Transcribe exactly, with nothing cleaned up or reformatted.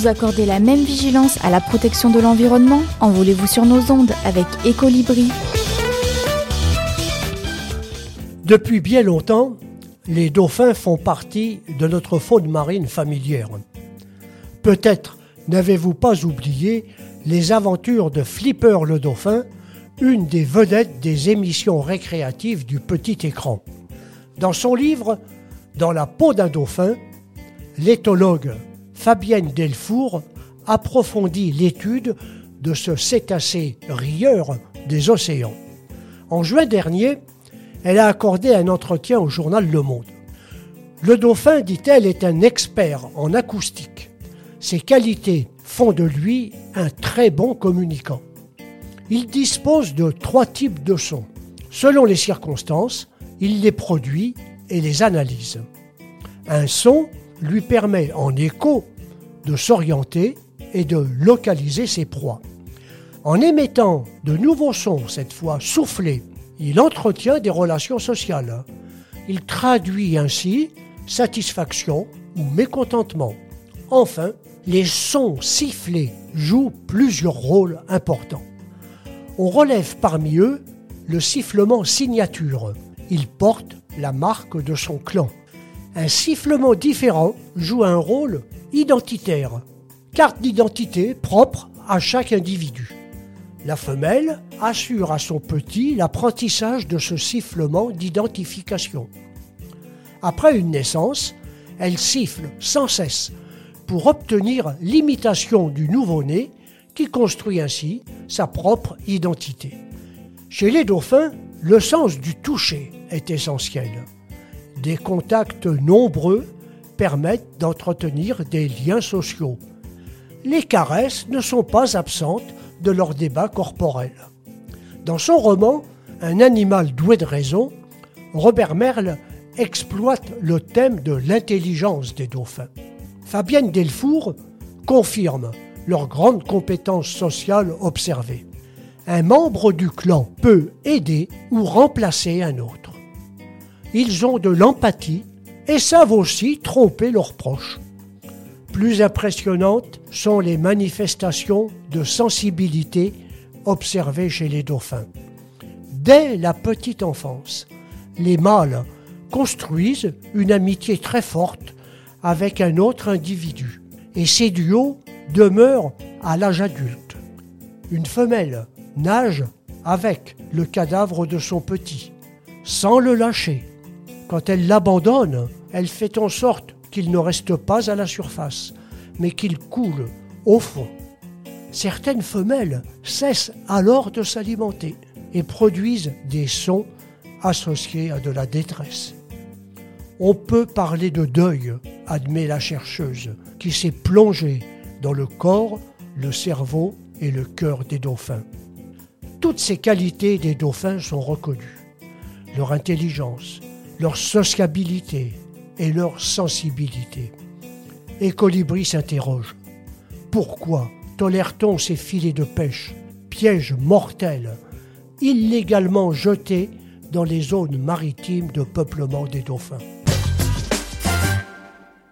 Vous accordez la même vigilance à la protection de l'environnement? Envolez-vous sur nos ondes avec Ecolibri. Depuis bien longtemps, les dauphins font partie de notre faune marine familière. Peut-être n'avez-vous pas oublié les aventures de Flipper le dauphin, une des vedettes des émissions récréatives du petit écran. Dans son livre « Dans la peau d'un dauphin », l'éthologue Fabienne Delfour approfondit l'étude de ce cétacé rieur des océans. En juin dernier, elle a accordé un entretien au journal Le Monde. Le dauphin, dit-elle, est un expert en acoustique. Ses qualités font de lui un très bon communicant. Il dispose de trois types de sons. Selon les circonstances, il les produit et les analyse. Un son lui permet en écho de s'orienter et de localiser ses proies. En émettant de nouveaux sons, cette fois soufflés, il entretient des relations sociales. Il traduit ainsi satisfaction ou mécontentement. Enfin, les sons sifflés jouent plusieurs rôles importants. On relève parmi eux le sifflement signature. Il porte la marque de son clan. Un sifflement différent joue un rôle identitaire, carte d'identité propre à chaque individu. La femelle assure à son petit l'apprentissage de ce sifflement d'identification. Après une naissance, elle siffle sans cesse pour obtenir l'imitation du nouveau-né qui construit ainsi sa propre identité. Chez les dauphins, le sens du toucher est essentiel. Des contacts nombreux permettent d'entretenir des liens sociaux. Les caresses ne sont pas absentes de leur débat corporel. Dans son roman « Un animal doué de raison », Robert Merle exploite le thème de l'intelligence des dauphins. Fabienne Delfour confirme leur grande compétence sociale observée. Un membre du clan peut aider ou remplacer un autre. Ils ont de l'empathie et savent aussi tromper leurs proches. Plus impressionnantes sont les manifestations de sensibilité observées chez les dauphins. Dès la petite enfance, les mâles construisent une amitié très forte avec un autre individu et ces duos demeurent à l'âge adulte. Une femelle nage avec le cadavre de son petit, sans le lâcher. Quand elle l'abandonne, elle fait en sorte qu'il ne reste pas à la surface, mais qu'il coule au fond. Certaines femelles cessent alors de s'alimenter et produisent des sons associés à de la détresse. On peut parler de deuil, admet la chercheuse, qui s'est plongée dans le corps, le cerveau et le cœur des dauphins. Toutes ces qualités des dauphins sont reconnues. Leur intelligence, leur sociabilité et leur sensibilité. Ecolibri s'interroge. Pourquoi tolère-t-on ces filets de pêche, pièges mortels, illégalement jetés dans les zones maritimes de peuplement des dauphins ?